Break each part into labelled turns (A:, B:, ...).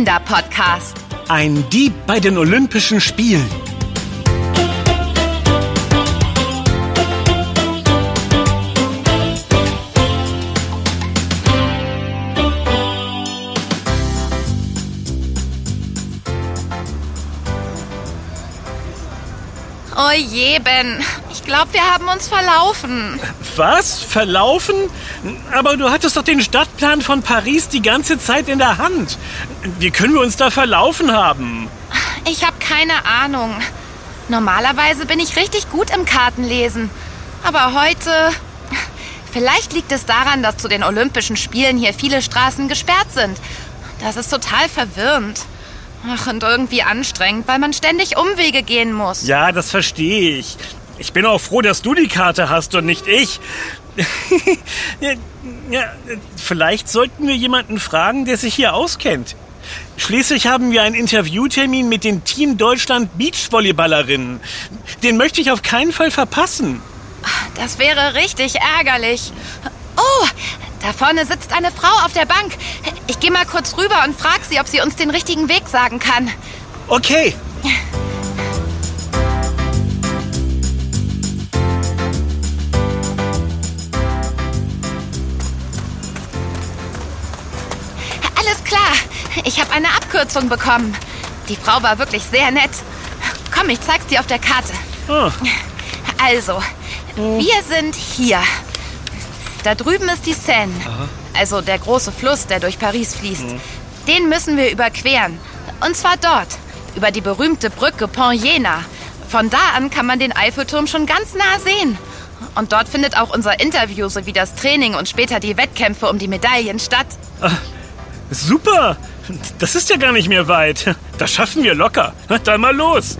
A: Kinderpodcast.
B: Ein Dieb bei den Olympischen Spielen.
A: Oh je, Ben. Ich glaube, wir haben uns verlaufen.
B: Was? Verlaufen? Aber du hattest doch den Stadtplan von Paris die ganze Zeit in der Hand. Wie können wir uns da verlaufen haben?
A: Ich habe keine Ahnung. Normalerweise bin ich richtig gut im Kartenlesen. Aber heute... Vielleicht liegt es daran, dass zu den Olympischen Spielen hier viele Straßen gesperrt sind. Das ist total verwirrend. Ach, und irgendwie anstrengend, weil man ständig Umwege gehen muss.
B: Ja, das verstehe ich. Ich bin auch froh, dass du die Karte hast und nicht ich. Ja, vielleicht sollten wir jemanden fragen, der sich hier auskennt. Schließlich haben wir einen Interviewtermin mit den Team Deutschland Beachvolleyballerinnen. Den möchte ich auf keinen Fall verpassen.
A: Das wäre richtig ärgerlich. Oh, da vorne sitzt eine Frau auf der Bank. Ich gehe mal kurz rüber und frage sie, ob sie uns den richtigen Weg sagen kann.
B: Okay.
A: Alles klar. Ich habe eine Abkürzung bekommen. Die Frau war wirklich sehr nett. Komm, ich zeig's dir auf der Karte.
B: Oh.
A: Also, wir sind hier. Da drüben ist die Seine, also der große Fluss, der durch Paris fließt. Den müssen wir überqueren. Und zwar dort, über die berühmte Brücke Pont Jena. Von da an kann man den Eiffelturm schon ganz nah sehen. Und dort findet auch unser Interview sowie das Training und später die Wettkämpfe um die Medaillen statt.
B: Super! Das ist ja gar nicht mehr weit. Das schaffen wir locker. Dann mal los.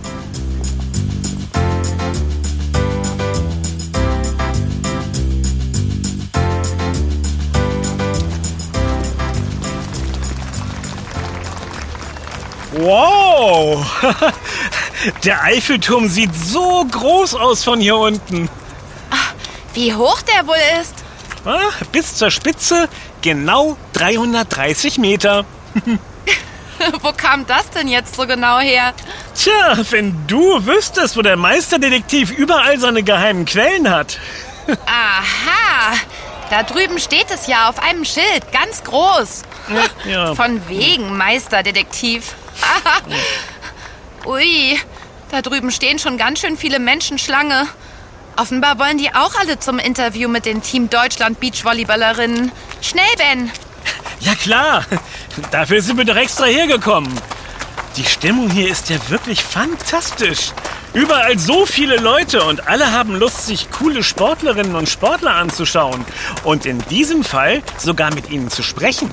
B: Wow! Der Eiffelturm sieht so groß aus von hier unten.
A: Wie hoch der wohl ist?
B: Bis zur Spitze genau 330 Meter.
A: Wo kam das denn jetzt so genau her?
B: Tja, wenn du wüsstest, wo der Meisterdetektiv überall seine geheimen Quellen hat.
A: Aha! Da drüben steht es ja auf einem Schild, ganz groß.
B: Ja.
A: Von wegen Meisterdetektiv. Ui, da drüben stehen schon ganz schön viele Menschen Schlange. Offenbar wollen die auch alle zum Interview mit den Team Deutschland Beachvolleyballerinnen. Schnell, Ben!
B: Ja klar, dafür sind wir doch extra hergekommen. Die Stimmung hier ist ja wirklich fantastisch. Überall so viele Leute und alle haben Lust, sich coole Sportlerinnen und Sportler anzuschauen. Und in diesem Fall sogar mit ihnen zu sprechen.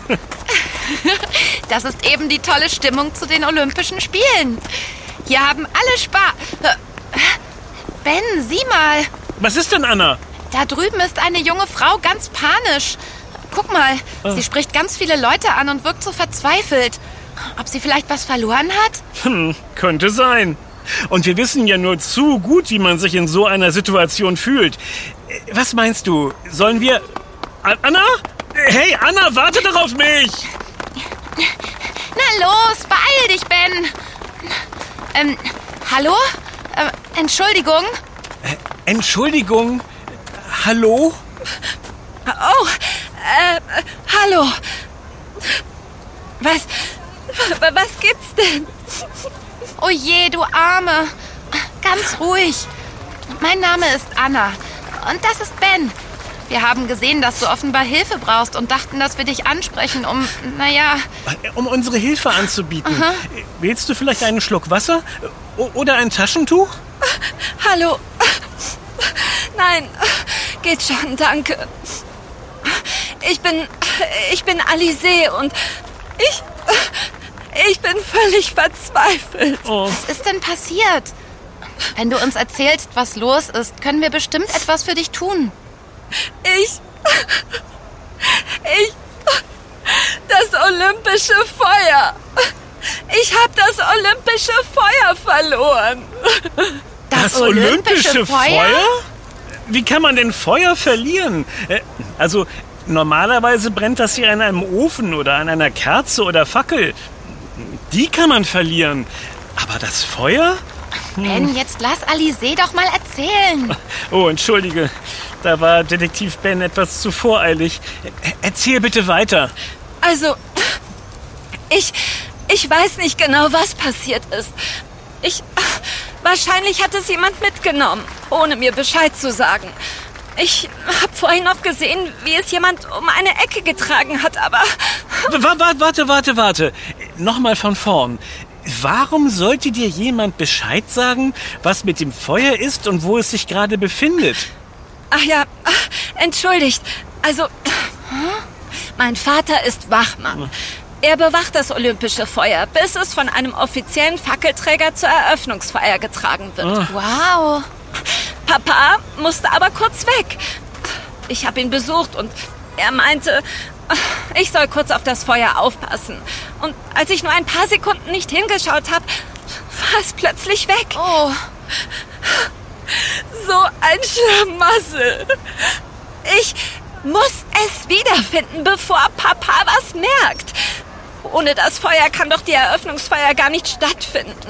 A: Das ist eben die tolle Stimmung zu den Olympischen Spielen. Hier haben alle Spaß. Ben, sieh mal.
B: Was ist denn, Anna?
A: Da drüben ist eine junge Frau ganz panisch. Guck mal, sie spricht ganz viele Leute an und wirkt so verzweifelt. Ob sie vielleicht was verloren hat?
B: Könnte sein. Und wir wissen ja nur zu gut, wie man sich in so einer Situation fühlt. Was meinst du? Sollen wir... Anna? Hey, Anna, warte doch auf mich!
A: Na los, beeil dich, Ben! Hallo? Entschuldigung?
B: Entschuldigung? Hallo?
C: Oh, hallo. Was gibt's denn?
A: Oh je, du Arme. Ganz ruhig. Mein Name ist Anna. Und das ist Ben. Wir haben gesehen, dass du offenbar Hilfe brauchst und dachten, dass wir dich ansprechen,
B: um unsere Hilfe anzubieten. Aha. Willst du vielleicht einen Schluck Wasser? Oder ein Taschentuch?
C: Hallo. Nein, geht schon, danke. Ich bin Alizée und ich bin völlig verzweifelt.
A: Oh. Was ist denn passiert? Wenn du uns erzählst, was los ist, können wir bestimmt etwas für dich tun.
C: Das olympische Feuer. Ich habe das olympische Feuer verloren.
B: Das olympische Feuer? Wie kann man denn Feuer verlieren? Also, normalerweise brennt das hier an einem Ofen oder an einer Kerze oder Fackel. die kann man verlieren. Aber das Feuer?
A: Ben, jetzt lass Alizée doch mal erzählen.
B: Oh, entschuldige. Da war Detektiv Ben etwas zu voreilig. Erzähl bitte weiter.
C: Also, ich weiß nicht genau, was passiert ist. Wahrscheinlich hat es jemand mitgenommen, ohne mir Bescheid zu sagen. Ich habe vorhin noch gesehen, wie es jemand um eine Ecke getragen hat, aber...
B: Warte. Nochmal von vorn. Warum sollte dir jemand Bescheid sagen, was mit dem Feuer ist und wo es sich gerade befindet?
C: Ach ja, entschuldigt. Also, mein Vater ist Wachmann. Er bewacht das olympische Feuer, bis es von einem offiziellen Fackelträger zur Eröffnungsfeier getragen wird.
A: Wow.
C: Papa musste aber kurz weg. Ich habe ihn besucht und er meinte, ich soll kurz auf das Feuer aufpassen. Und als ich nur ein paar Sekunden nicht hingeschaut habe, war es plötzlich weg.
A: Oh.
C: So ein Schlamassel. Ich muss es wiederfinden, bevor Papa was merkt. Ohne das Feuer kann doch die Eröffnungsfeier gar nicht stattfinden.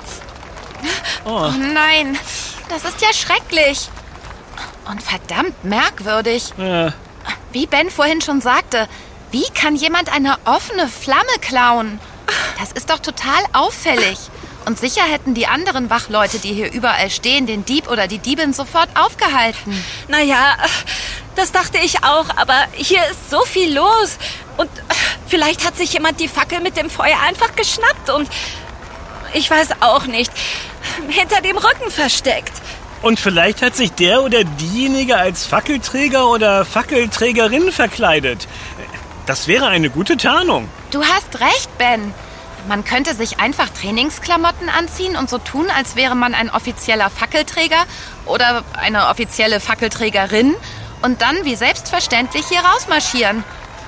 A: Oh nein, das ist ja schrecklich. Und verdammt merkwürdig.
B: Ja.
A: Wie Ben vorhin schon sagte, wie kann jemand eine offene Flamme klauen? Das ist doch total auffällig. Und sicher hätten die anderen Wachleute, die hier überall stehen, den Dieb oder die Diebin sofort aufgehalten.
C: Naja, das dachte ich auch, aber hier ist so viel los. Und vielleicht hat sich jemand die Fackel mit dem Feuer einfach geschnappt und ich weiß auch nicht, hinter dem Rücken versteckt.
B: Und vielleicht hat sich der oder diejenige als Fackelträger oder Fackelträgerin verkleidet. Das wäre eine gute Tarnung.
A: Du hast recht, Ben. Man könnte sich einfach Trainingsklamotten anziehen und so tun, als wäre man ein offizieller Fackelträger oder eine offizielle Fackelträgerin und dann wie selbstverständlich hier rausmarschieren.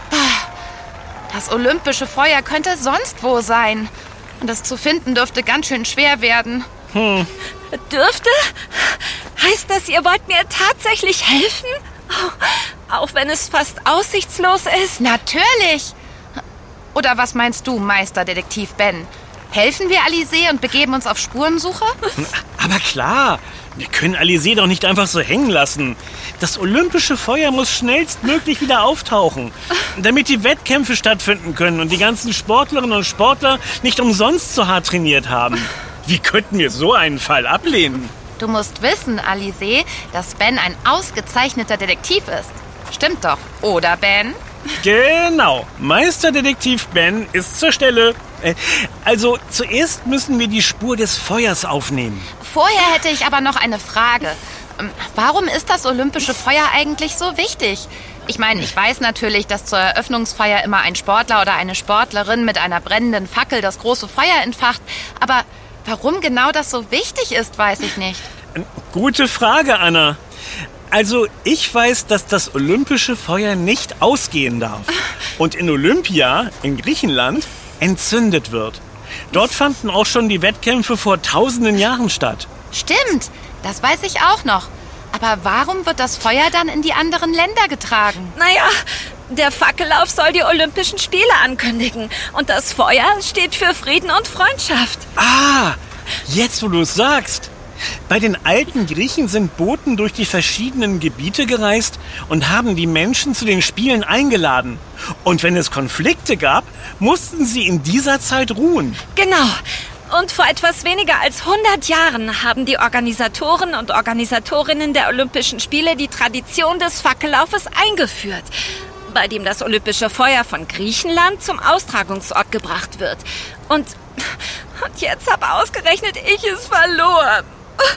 A: Das olympische Feuer könnte sonst wo sein. Und es zu finden dürfte ganz schön schwer werden.
C: Dürfte? Heißt das, ihr wollt mir tatsächlich helfen? Auch wenn es fast aussichtslos ist?
A: Natürlich! Oder was meinst du, Meisterdetektiv Ben? Helfen wir Alizée und begeben uns auf Spurensuche?
B: Aber klar, wir können Alizée doch nicht einfach so hängen lassen. Das olympische Feuer muss schnellstmöglich wieder auftauchen, damit die Wettkämpfe stattfinden können und die ganzen Sportlerinnen und Sportler nicht umsonst so hart trainiert haben. Wie könnten wir so einen Fall ablehnen?
A: Du musst wissen, Alizée, dass Ben ein ausgezeichneter Detektiv ist. Stimmt doch, oder Ben?
B: Genau, Meisterdetektiv Ben ist zur Stelle. Also, zuerst müssen wir die Spur des Feuers aufnehmen.
A: Vorher hätte ich aber noch eine Frage. Warum ist das olympische Feuer eigentlich so wichtig? Ich meine, ich weiß natürlich, dass zur Eröffnungsfeier immer ein Sportler oder eine Sportlerin mit einer brennenden Fackel das große Feuer entfacht. Aber warum genau das so wichtig ist, weiß ich nicht.
B: Gute Frage, Anna. Also, ich weiß, dass das olympische Feuer nicht ausgehen darf. Und in Olympia, in Griechenland, entzündet wird. Dort fanden auch schon die Wettkämpfe vor tausenden Jahren statt.
A: Stimmt, das weiß ich auch noch. Aber warum wird das Feuer dann in die anderen Länder getragen?
C: Naja, der Fackellauf soll die Olympischen Spiele ankündigen. Und das Feuer steht für Frieden und Freundschaft.
B: Ah, jetzt wo du es sagst. Bei den alten Griechen sind Boten durch die verschiedenen Gebiete gereist und haben die Menschen zu den Spielen eingeladen. Und wenn es Konflikte gab, mussten sie in dieser Zeit ruhen.
C: Genau. Und vor etwas weniger als 100 Jahren haben die Organisatoren und Organisatorinnen der Olympischen Spiele die Tradition des Fackellaufes eingeführt, bei dem das olympische Feuer von Griechenland zum Austragungsort gebracht wird. Und jetzt habe ausgerechnet ich es verloren.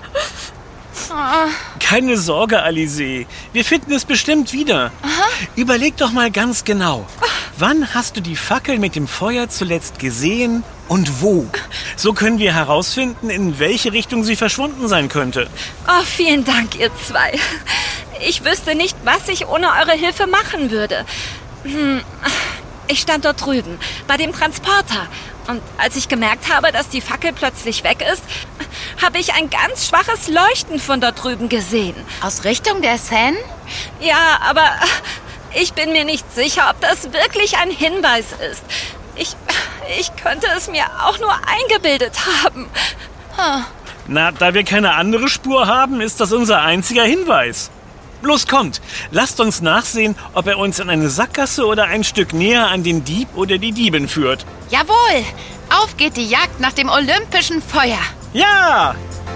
B: Keine Sorge, Alizée. Wir finden es bestimmt wieder. Überleg doch mal ganz genau. Wann hast du die Fackel mit dem Feuer zuletzt gesehen und wo? So können wir herausfinden, in welche Richtung sie verschwunden sein könnte.
C: Oh, vielen Dank, ihr zwei. Ich wüsste nicht, was ich ohne eure Hilfe machen würde. Ich stand dort drüben, bei dem Transporter. Und als ich gemerkt habe, dass die Fackel plötzlich weg ist, habe ich ein ganz schwaches Leuchten von dort drüben gesehen.
A: Aus Richtung der Seine?
C: Ja, aber ich bin mir nicht sicher, ob das wirklich ein Hinweis ist. Ich könnte es mir auch nur eingebildet haben.
B: Na, da wir keine andere Spur haben, ist das unser einziger Hinweis. Los, kommt, lasst uns nachsehen, ob er uns in eine Sackgasse oder ein Stück näher an den Dieb oder die Diebin führt.
A: Jawohl, auf geht die Jagd nach dem olympischen Feuer.
B: Ja!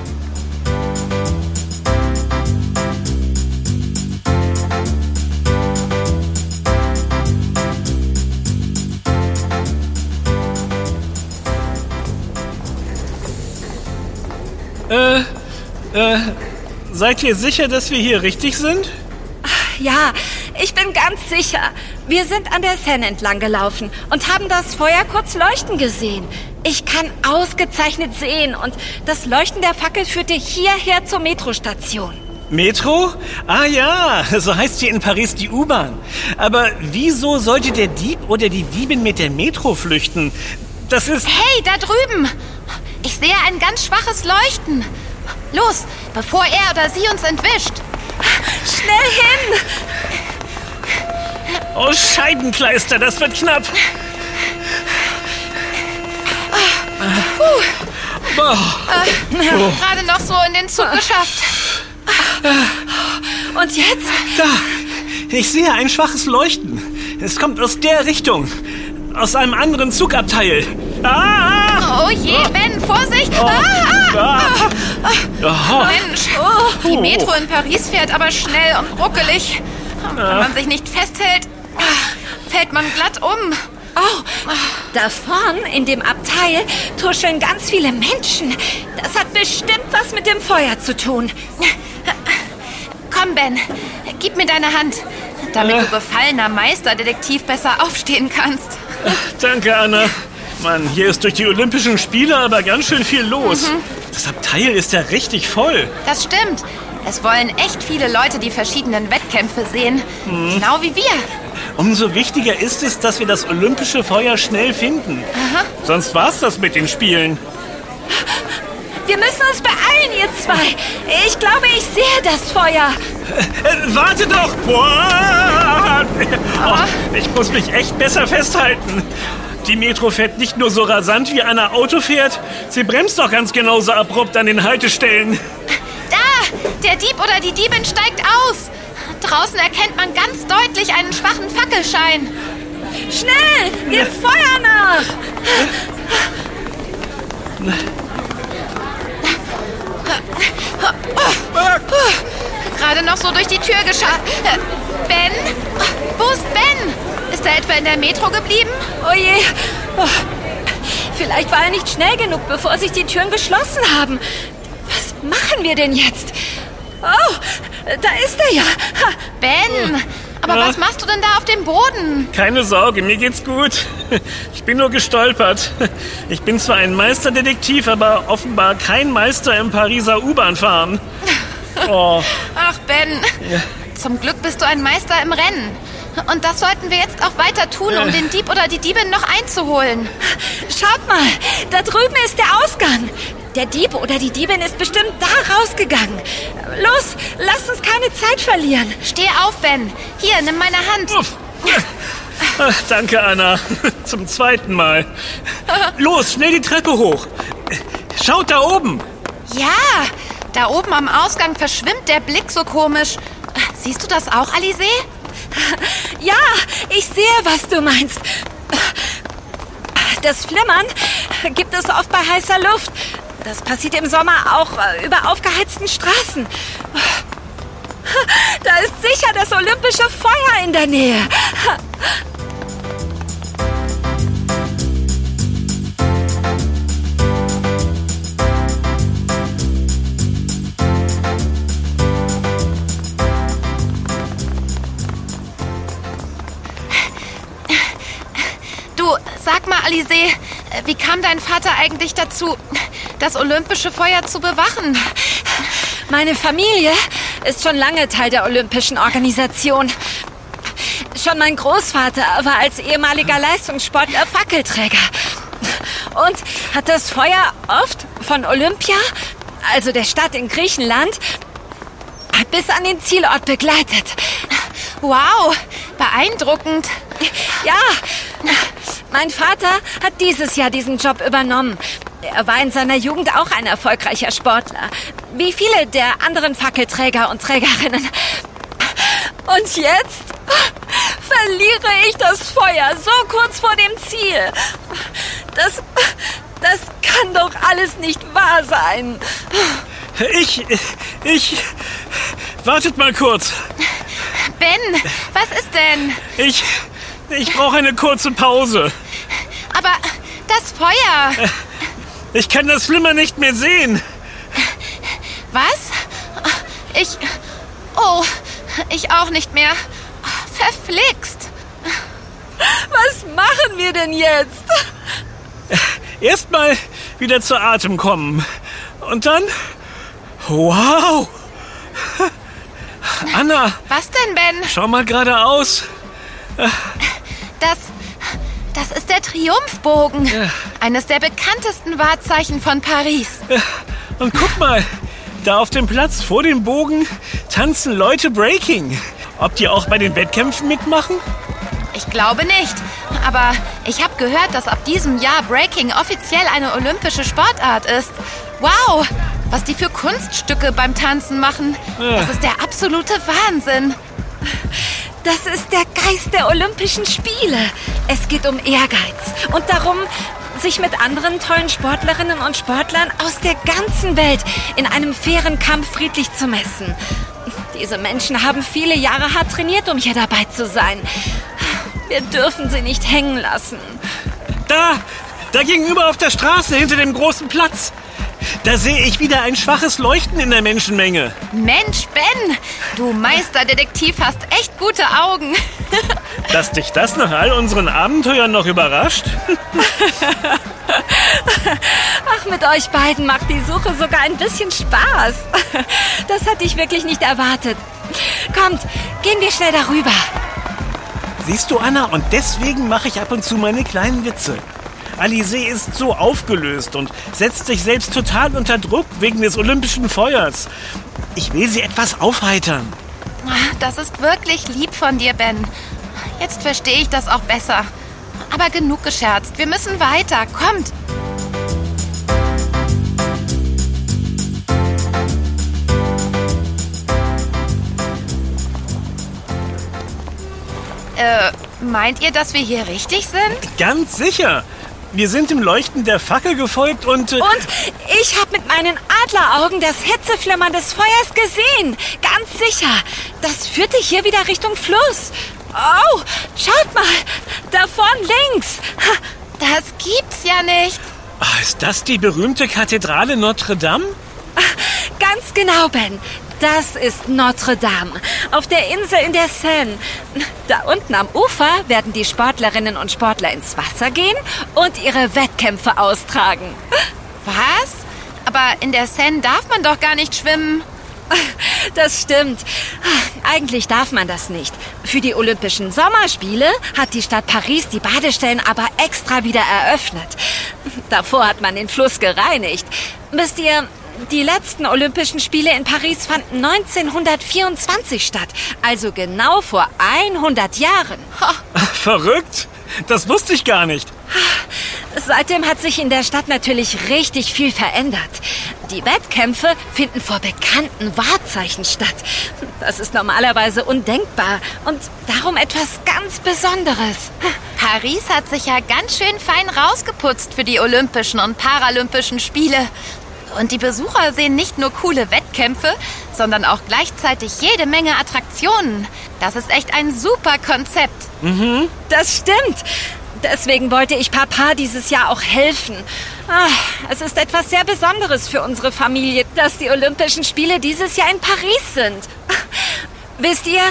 B: Seid ihr sicher, dass wir hier richtig sind?
C: Ja, ich bin ganz sicher. Wir sind an der Seine entlang gelaufen und haben das Feuer kurz leuchten gesehen. Ich kann ausgezeichnet sehen und das Leuchten der Fackel führte hierher zur Metrostation.
B: Metro? Ah ja, so heißt hier in Paris die U-Bahn. Aber wieso sollte der Dieb oder die Diebin mit der Metro flüchten? Das ist...
A: Hey, da drüben! Ich sehe ein ganz schwaches Leuchten. Los, bevor er oder sie uns entwischt.
C: Schnell hin!
B: Oh, Scheibenkleister, das wird knapp.
A: Gerade noch so in den Zug geschafft.
C: Und jetzt?
B: Da, ich sehe ein schwaches Leuchten. Es kommt aus der Richtung. Aus einem anderen Zugabteil.
A: Oh je, Ben, Vorsicht! Mensch, die Metro in Paris fährt aber schnell und ruckelig. Wenn man sich nicht festhält, fällt man glatt um.
C: Oh, da vorn in dem Abteil tuscheln ganz viele Menschen. Das hat bestimmt was mit dem Feuer zu tun.
A: Komm, Ben, gib mir deine Hand, damit du befallener Meisterdetektiv besser aufstehen kannst.
B: Danke, Anna. Mann, hier ist durch die Olympischen Spiele aber ganz schön viel los. Das Abteil ist ja richtig voll.
A: Das stimmt. Es wollen echt viele Leute die verschiedenen Wettkämpfe sehen. Genau wie wir.
B: Umso wichtiger ist es, dass wir das olympische Feuer schnell finden. Sonst war's das mit den Spielen.
C: Wir müssen uns beeilen, ihr zwei. Ich glaube, ich sehe das Feuer.
B: Warte doch! Boah. Oh, ich muss mich echt besser festhalten. Die Metro fährt nicht nur so rasant, wie Anna Auto fährt. Sie bremst doch ganz genauso abrupt an den Haltestellen.
A: Da! Der Dieb oder die Diebin steigt aus. Draußen erkennt man ganz deutlich einen schwachen Fackelschein.
C: Schnell! Wir Feuer nach!
A: Gerade noch so durch die Tür geschafft. Ben? Wo ist Ben? Ist er etwa in der Metro geblieben?
C: Oh je. Oh. Vielleicht war er nicht schnell genug, bevor sich die Türen geschlossen haben. Was machen wir denn jetzt? Oh, da ist er ja. Ha.
A: Ben, aber was machst du denn da auf dem Boden?
B: Keine Sorge, mir geht's gut. Ich bin nur gestolpert. Ich bin zwar ein Meisterdetektiv, aber offenbar kein Meister im Pariser U-Bahn-Fahren. Oh.
A: Ach, Ben. Ja. Zum Glück bist du ein Meister im Rennen. Und das sollten wir jetzt auch weiter tun, um den Dieb oder die Diebin noch einzuholen.
C: Schaut mal, da drüben ist der Ausgang. Der Dieb oder die Diebin ist bestimmt da rausgegangen. Los, lass uns keine Zeit verlieren.
A: Steh auf, Ben. Hier, nimm meine Hand.
B: Ach, danke, Anna. Zum zweiten Mal. Los, schnell die Treppe hoch. Schaut da oben.
A: Ja, da oben am Ausgang verschwimmt der Blick so komisch. Siehst du das auch, Alizé?
C: Ja, ich sehe, was du meinst. Das Flimmern gibt es oft bei heißer Luft. Das passiert im Sommer auch über aufgeheizten Straßen. Da ist sicher das olympische Feuer in der Nähe.
A: Sag mal, Alizé, wie kam dein Vater eigentlich dazu, das olympische Feuer zu bewachen?
C: Meine Familie ist schon lange Teil der olympischen Organisation. Schon mein Großvater war als ehemaliger Leistungssportler Fackelträger und hat das Feuer oft von Olympia, also der Stadt in Griechenland, bis an den Zielort begleitet.
A: Wow, beeindruckend.
C: Ja, Mein Vater hat dieses Jahr diesen Job übernommen. Er war in seiner Jugend auch ein erfolgreicher Sportler. Wie viele der anderen Fackelträger und Trägerinnen. Und jetzt verliere ich das Feuer so kurz vor dem Ziel. Das kann doch alles nicht wahr sein.
B: Wartet mal kurz.
A: Ben, was ist denn?
B: Ich brauche eine kurze Pause.
A: Aber das Feuer...
B: Ich kann das Flimmern nicht mehr sehen.
A: Was? Ich auch nicht mehr. Verflixt.
C: Was machen wir denn jetzt?
B: Erstmal wieder zu Atem kommen. Und dann... Wow! Anna!
A: Was denn, Ben?
B: Schau mal geradeaus.
A: Das ist der Triumphbogen. Ja. Eines der bekanntesten Wahrzeichen von Paris.
B: Und guck mal, da auf dem Platz vor dem Bogen tanzen Leute Breaking. Ob die auch bei den Wettkämpfen mitmachen?
A: Ich glaube nicht. Aber ich habe gehört, dass ab diesem Jahr Breaking offiziell eine olympische Sportart ist. Wow, was die für Kunststücke beim Tanzen machen. Das ist der absolute Wahnsinn.
C: Das ist der Geist der Olympischen Spiele. Es geht um Ehrgeiz und darum, sich mit anderen tollen Sportlerinnen und Sportlern aus der ganzen Welt in einem fairen Kampf friedlich zu messen. Diese Menschen haben viele Jahre hart trainiert, um hier dabei zu sein. Wir dürfen sie nicht hängen lassen.
B: Da gegenüber auf der Straße hinter dem großen Platz. Da sehe ich wieder ein schwaches Leuchten in der Menschenmenge.
A: Mensch, Ben, du Meisterdetektiv hast echt gute Augen.
B: Dass dich das nach all unseren Abenteuern noch überrascht?
C: Ach, mit euch beiden macht die Suche sogar ein bisschen Spaß. Das hatte ich wirklich nicht erwartet. Kommt, gehen wir schnell darüber.
B: Siehst du, Anna, und deswegen mache ich ab und zu meine kleinen Witze. Alizée ist so aufgelöst und setzt sich selbst total unter Druck wegen des olympischen Feuers. Ich will sie etwas aufheitern.
A: Das ist wirklich lieb von dir, Ben. Jetzt verstehe ich das auch besser. Aber genug gescherzt. Wir müssen weiter. Kommt. Meint ihr, dass wir hier richtig sind?
B: Ganz sicher. Wir sind dem Leuchten der Fackel gefolgt und...
C: Und ich habe mit meinen Adleraugen das Hitzeflimmern des Feuers gesehen. Ganz sicher. Das führte hier wieder Richtung Fluss. Oh, schaut mal. Da vorn links.
A: Das gibt's ja nicht.
B: Ist das die berühmte Kathedrale Notre Dame?
C: Ganz genau, Ben. Das ist Notre Dame, auf der Insel in der Seine. Da unten am Ufer werden die Sportlerinnen und Sportler ins Wasser gehen und ihre Wettkämpfe austragen.
A: Was? Aber in der Seine darf man doch gar nicht schwimmen.
C: Das stimmt. Eigentlich darf man das nicht. Für die Olympischen Sommerspiele hat die Stadt Paris die Badestellen aber extra wieder eröffnet. Davor hat man den Fluss gereinigt. Wisst ihr... Die letzten Olympischen Spiele in Paris fanden 1924 statt. Also genau vor 100 Jahren.
B: Verrückt? Das wusste ich gar nicht.
C: Seitdem hat sich in der Stadt natürlich richtig viel verändert. Die Wettkämpfe finden vor bekannten Wahrzeichen statt. Das ist normalerweise undenkbar und darum etwas ganz Besonderes.
A: Paris hat sich ja ganz schön fein rausgeputzt für die Olympischen und Paralympischen Spiele. Und die Besucher sehen nicht nur coole Wettkämpfe, sondern auch gleichzeitig jede Menge Attraktionen. Das ist echt ein super Konzept.
C: Mhm. Das stimmt. Deswegen wollte ich Papa dieses Jahr auch helfen. Es ist etwas sehr Besonderes für unsere Familie, dass die Olympischen Spiele dieses Jahr in Paris sind. Wisst ihr,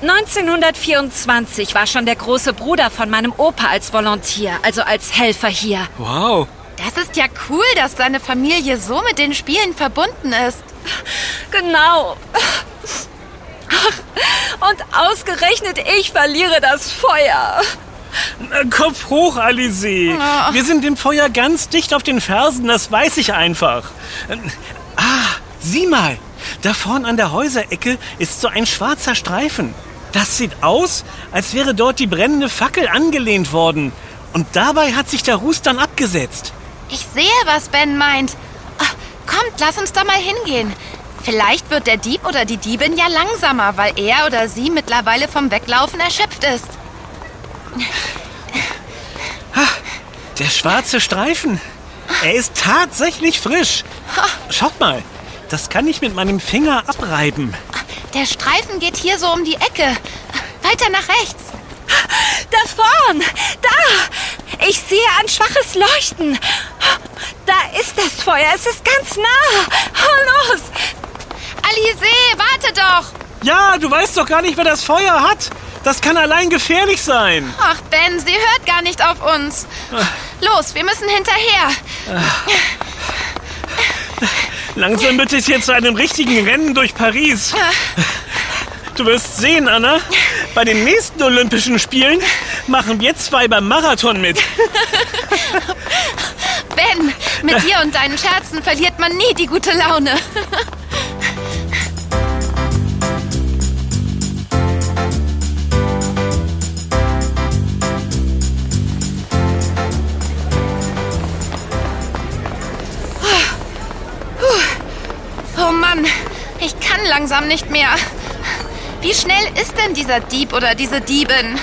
C: 1924 war schon der große Bruder von meinem Opa als Volontier, also als Helfer hier.
B: Wow.
A: Das ist ja cool, dass deine Familie so mit den Spielen verbunden ist.
C: Genau. Und ausgerechnet ich verliere das Feuer.
B: Kopf hoch, Alizée.
A: Oh.
B: Wir sind dem Feuer ganz dicht auf den Fersen, das weiß ich einfach. Sieh mal. Da vorn an der Häuserecke ist so ein schwarzer Streifen. Das sieht aus, als wäre dort die brennende Fackel angelehnt worden. Und dabei hat sich der Ruß dann abgesetzt.
A: Ich sehe, was Ben meint. Ach, kommt, lass uns da mal hingehen. Vielleicht wird der Dieb oder die Diebin ja langsamer, weil er oder sie mittlerweile vom Weglaufen erschöpft ist.
B: Der schwarze Streifen. Er ist tatsächlich frisch. Schaut mal, das kann ich mit meinem Finger abreiben.
A: Der Streifen geht hier so um die Ecke. Weiter nach rechts.
C: Da vorn! Da! Ich sehe ein schwaches Leuchten. Da ist das Feuer. Es ist ganz nah. Los!
A: Alizé, warte doch!
B: Ja, du weißt doch gar nicht, wer das Feuer hat. Das kann allein gefährlich sein.
A: Ach, Ben, sie hört gar nicht auf uns. Los, wir müssen hinterher.
B: Langsam wird es jetzt zu einem richtigen Rennen durch Paris. Du wirst sehen, Anna, bei den nächsten Olympischen Spielen machen wir 2 beim Marathon mit.
A: Ben, mit dir und deinen Scherzen verliert man nie die gute Laune. Oh Mann, ich kann langsam nicht mehr. Wie schnell ist denn dieser Dieb oder diese Diebin?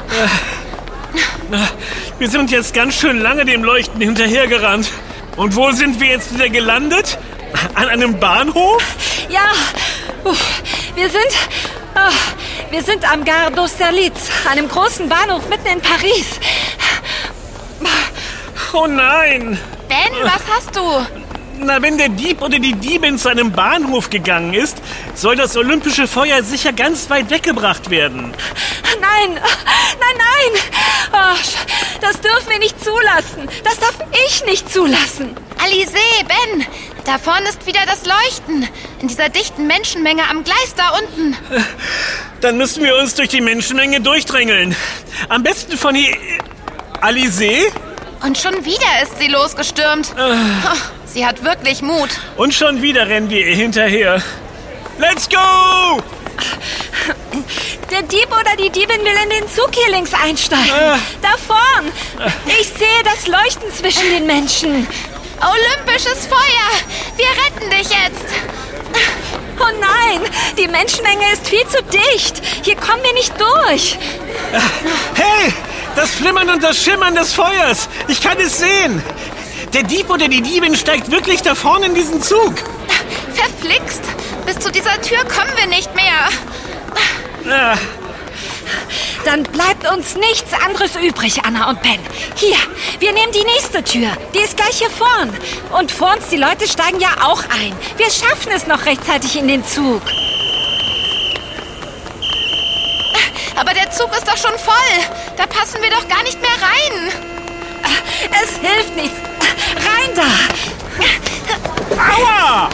B: Wir sind jetzt ganz schön lange dem Leuchten hinterhergerannt. Und wo sind wir jetzt wieder gelandet? An einem Bahnhof?
C: Ja, wir sind am Gare d'Austerlitz, einem großen Bahnhof mitten in Paris.
B: Oh nein!
A: Ben, was hast du?
B: Na, wenn der Dieb oder die Diebin zu einem Bahnhof gegangen ist, soll das olympische Feuer sicher ganz weit weggebracht werden.
C: Nein! Oh, das dürfen wir nicht zulassen. Das darf ich nicht zulassen.
A: Alizé, Ben, da vorne ist wieder das Leuchten. In dieser dichten Menschenmenge am Gleis da unten.
B: Dann müssen wir uns durch die Menschenmenge durchdrängeln. Am besten von hier... Alizé?
A: Und schon wieder ist sie losgestürmt. Oh, sie hat wirklich Mut.
B: Und schon wieder rennen wir ihr hinterher. Let's go!
C: Der Dieb oder die Diebin will in den Zug hier links einsteigen. Da vorn. Ich sehe das Leuchten zwischen den Menschen.
A: Olympisches Feuer! Wir retten dich jetzt!
C: Oh nein, die Menschenmenge ist viel zu dicht. Hier kommen wir nicht durch.
B: Hey, das Flimmern und das Schimmern des Feuers. Ich kann es sehen. Der Dieb oder die Diebin steigt wirklich da vorne in diesen Zug.
A: Verflixt! Bis zu dieser Tür kommen wir nicht mehr.
C: Dann bleibt uns nichts anderes übrig, Anna und Ben. Hier, wir nehmen die nächste Tür. Die ist gleich hier vorn. Und vor uns, die Leute steigen ja auch ein. Wir schaffen es noch rechtzeitig in den Zug.
A: Aber der Zug ist doch schon voll. Da passen wir doch gar nicht mehr rein.
C: Es hilft nichts. Rein da!
B: Aua!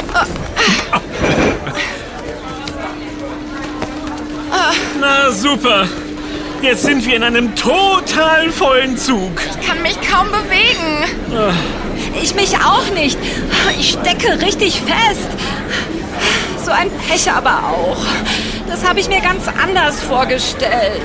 B: Na super. Jetzt sind wir in einem total vollen Zug.
A: Ich kann mich kaum bewegen.
C: Ich mich auch nicht. Ich stecke richtig fest. So ein Pech aber auch. Das habe ich mir ganz anders vorgestellt.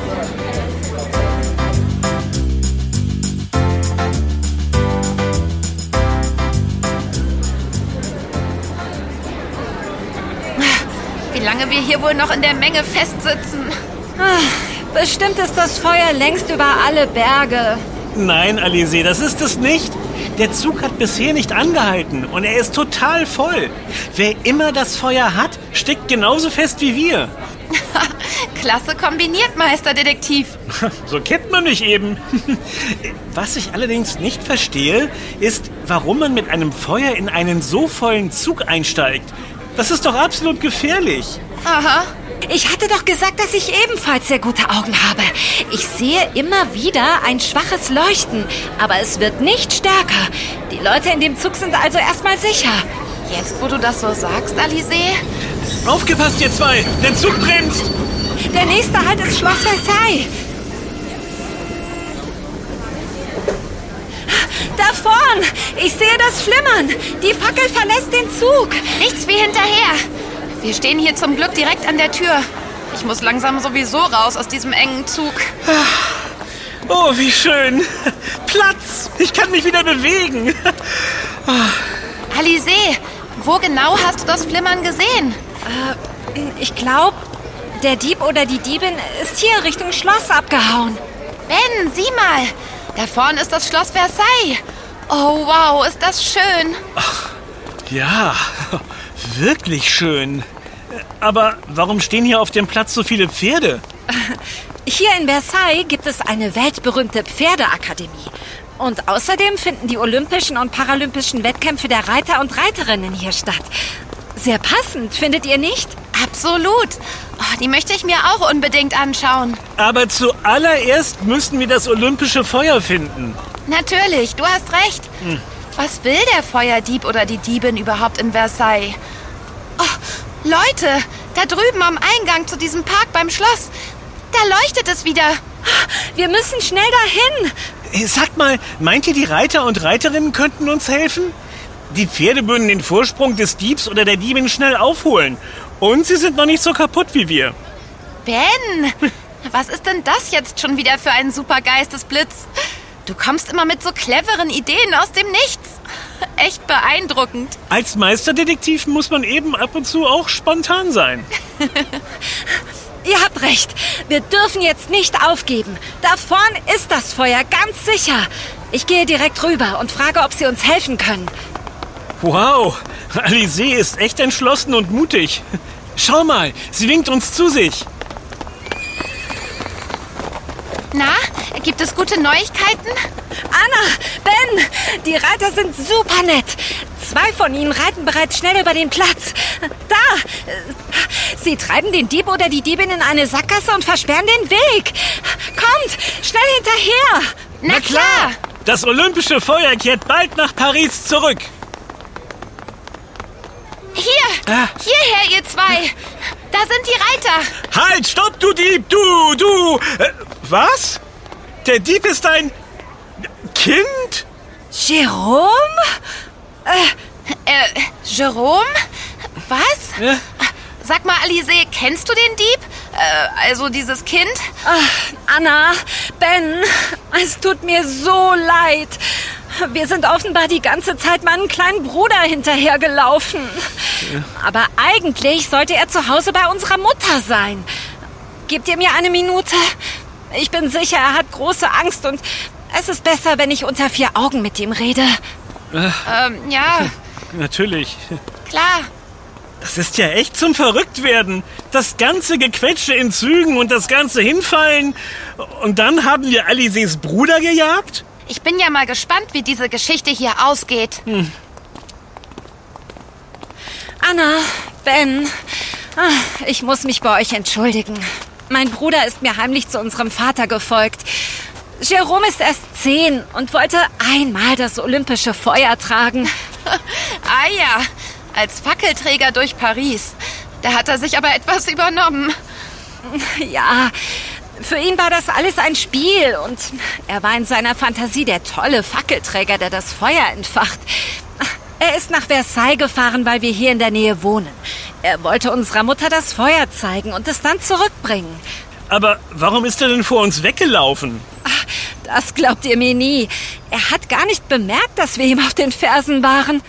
A: Wie lange wir hier wohl noch in der Menge festsitzen.
C: Bestimmt ist das Feuer längst über alle Berge.
B: Nein, Alizé, das ist es nicht. Der Zug hat bisher nicht angehalten und er ist total voll. Wer immer das Feuer hat, steckt genauso fest wie wir.
A: Klasse kombiniert, Meisterdetektiv.
B: So kennt man mich eben. Was ich allerdings nicht verstehe, ist, warum man mit einem Feuer in einen so vollen Zug einsteigt. Das ist doch absolut gefährlich.
A: Aha.
C: Ich hatte doch gesagt, dass ich ebenfalls sehr gute Augen habe. Ich sehe immer wieder ein schwaches Leuchten, aber es wird nicht stärker. Die Leute in dem Zug sind also erstmal sicher.
A: Jetzt, wo du das so sagst, Alizé?
B: Aufgepasst, ihr zwei! Der Zug bremst!
C: Der nächste Halt ist Schloss Versailles. Da vorn! Ich sehe das Flimmern! Die Fackel verlässt den Zug!
A: Nichts wie hinterher! Wir stehen hier zum Glück direkt an der Tür. Ich muss langsam sowieso raus aus diesem engen Zug.
B: Oh, wie schön. Platz. Ich kann mich wieder bewegen.
A: Alice, wo genau hast du das Flimmern gesehen?
C: Ich glaube, der Dieb oder die Diebin ist hier Richtung Schloss abgehauen.
A: Ben, sieh mal. Da vorne ist das Schloss Versailles. Oh, wow, ist das schön.
B: Ach, ja, wirklich schön. Aber warum stehen hier auf dem Platz so viele Pferde?
C: Hier in Versailles gibt es eine weltberühmte Pferdeakademie. Und außerdem finden die olympischen und paralympischen Wettkämpfe der Reiter und Reiterinnen hier statt. Sehr passend, findet ihr nicht?
A: Absolut. Oh, die möchte ich mir auch unbedingt anschauen.
B: Aber zuallererst müssen wir das olympische Feuer finden.
A: Natürlich, du hast recht. Was will der Feuerdieb oder die Diebin überhaupt in Versailles? Oh, Leute, da drüben am Eingang zu diesem Park beim Schloss, da leuchtet es wieder.
C: Wir müssen schnell dahin.
B: Sag mal, meint ihr, die Reiter und Reiterinnen könnten uns helfen? Die Pferde würden den Vorsprung des Diebs oder der Diebin schnell aufholen. Und sie sind noch nicht so kaputt wie wir.
A: Ben, was ist denn das jetzt schon wieder für ein super Geistesblitz? Du kommst immer mit so cleveren Ideen aus dem Nichts. Echt beeindruckend.
B: Als Meisterdetektiv muss man eben ab und zu auch spontan sein.
C: Ihr habt recht. Wir dürfen jetzt nicht aufgeben. Da vorn ist das Feuer, ganz sicher. Ich gehe direkt rüber und frage, ob sie uns helfen können.
B: Wow, Alice ist echt entschlossen und mutig. Schau mal, sie winkt uns zu sich.
A: Na, gibt es gute Neuigkeiten?
C: Anna, Ben, die Reiter sind super nett. 2 von ihnen reiten bereits schnell über den Platz. Da! Sie treiben den Dieb oder die Diebin in eine Sackgasse und versperren den Weg. Kommt, schnell hinterher!
A: Na klar!
B: Das olympische Feuer kehrt bald nach Paris zurück.
A: Hierher, ihr zwei. Da sind die Reiter.
B: Halt, stopp, du Dieb, du! Was? Der Dieb ist ein Kind?
C: Jerome?
A: Jerome? Was?
B: Ja?
A: Sag mal, Alice, kennst du den Dieb? Also dieses Kind?
C: Anna, Ben, es tut mir so leid. Wir sind offenbar die ganze Zeit meinem kleinen Bruder hinterhergelaufen. Ja. Aber eigentlich sollte er zu Hause bei unserer Mutter sein. Gebt ihr mir eine Minute? Ich bin sicher, er hat große Angst und es ist besser, wenn ich unter 4 Augen mit ihm rede.
A: Ja.
B: Natürlich.
A: Klar.
B: Das ist ja echt zum Verrücktwerden. Das ganze Gequetsche in Zügen und das ganze Hinfallen. Und dann haben wir Alices Bruder gejagt?
A: Ich bin ja mal gespannt, wie diese Geschichte hier ausgeht.
C: Anna, Ben, ich muss mich bei euch entschuldigen. Mein Bruder ist mir heimlich zu unserem Vater gefolgt. Jerome ist erst 10 und wollte einmal das olympische Feuer tragen.
A: Ah ja, als Fackelträger durch Paris. Da hat er sich aber etwas übernommen.
C: Ja, für ihn war das alles ein Spiel und er war in seiner Fantasie der tolle Fackelträger, der das Feuer entfacht. Er ist nach Versailles gefahren, weil wir hier in der Nähe wohnen. Er wollte unserer Mutter das Feuer zeigen und es dann zurückbringen.
B: Aber warum ist er denn vor uns weggelaufen?
C: Ach, das glaubt ihr mir nie. Er hat gar nicht bemerkt, dass wir ihm auf den Fersen waren.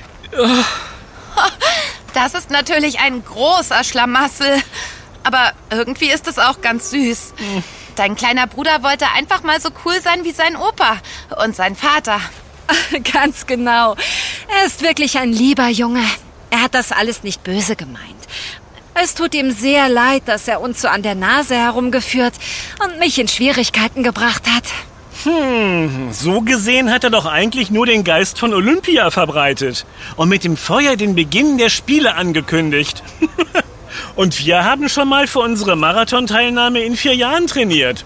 A: Das ist natürlich ein großer Schlamassel. Aber irgendwie ist es auch ganz süß. Dein kleiner Bruder wollte einfach mal so cool sein wie sein Opa und sein Vater.
C: Ganz genau. Er ist wirklich ein lieber Junge. Er hat das alles nicht böse gemeint. Es tut ihm sehr leid, dass er uns so an der Nase herumgeführt und mich in Schwierigkeiten gebracht hat.
B: So gesehen hat er doch eigentlich nur den Geist von Olympia verbreitet und mit dem Feuer den Beginn der Spiele angekündigt. Und wir haben schon mal für unsere Marathonteilnahme in 4 Jahren trainiert.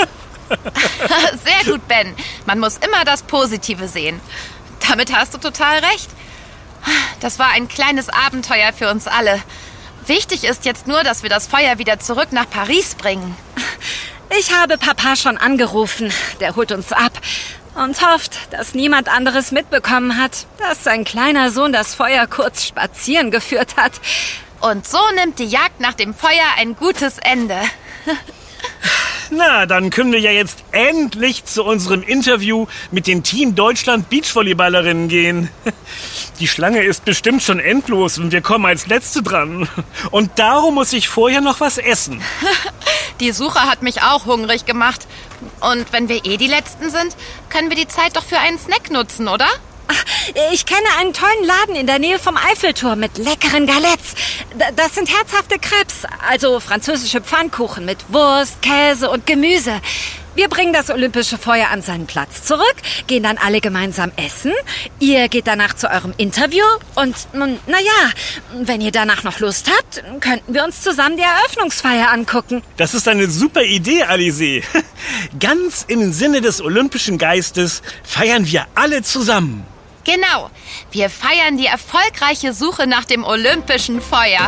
A: Sehr gut, Ben. Man muss immer das Positive sehen. Damit hast du total recht. Das war ein kleines Abenteuer für uns alle. Wichtig ist jetzt nur, dass wir das Feuer wieder zurück nach Paris bringen.
C: Ich habe Papa schon angerufen. Der holt uns ab und hofft, dass niemand anderes mitbekommen hat, dass sein kleiner Sohn das Feuer kurz spazieren geführt hat.
A: Und so nimmt die Jagd nach dem Feuer ein gutes Ende.
B: Na, dann können wir ja jetzt endlich zu unserem Interview mit den Team Deutschland Beachvolleyballerinnen gehen. Die Schlange ist bestimmt schon endlos und wir kommen als Letzte dran. Und darum muss ich vorher noch was essen.
A: Die Suche hat mich auch hungrig gemacht. Und wenn wir die Letzten sind, können wir die Zeit doch für einen Snack nutzen, oder?
C: Ich kenne einen tollen Laden in der Nähe vom Eiffelturm mit leckeren Galettes. Das sind herzhafte Crêpes, also französische Pfannkuchen mit Wurst, Käse und Gemüse. Wir bringen das olympische Feuer an seinen Platz zurück, gehen dann alle gemeinsam essen. Ihr geht danach zu eurem Interview und, wenn ihr danach noch Lust habt, könnten wir uns zusammen die Eröffnungsfeier angucken.
B: Das ist eine super Idee, Alizée. Ganz im Sinne des olympischen Geistes feiern wir alle zusammen.
A: Genau. Wir feiern die erfolgreiche Suche nach dem olympischen Feuer.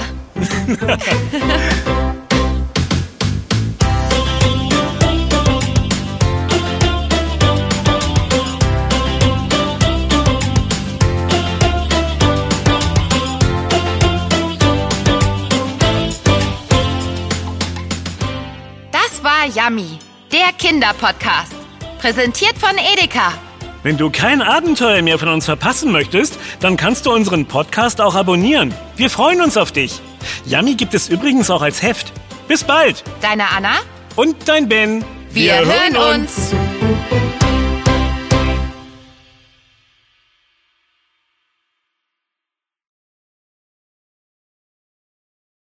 A: Das war Yummy, der Kinderpodcast. Präsentiert von Edeka.
B: Wenn du kein Abenteuer mehr von uns verpassen möchtest, dann kannst du unseren Podcast auch abonnieren. Wir freuen uns auf dich. Yummy gibt es übrigens auch als Heft. Bis bald.
A: Deine Anna
B: und dein Ben.
A: Wir hören uns.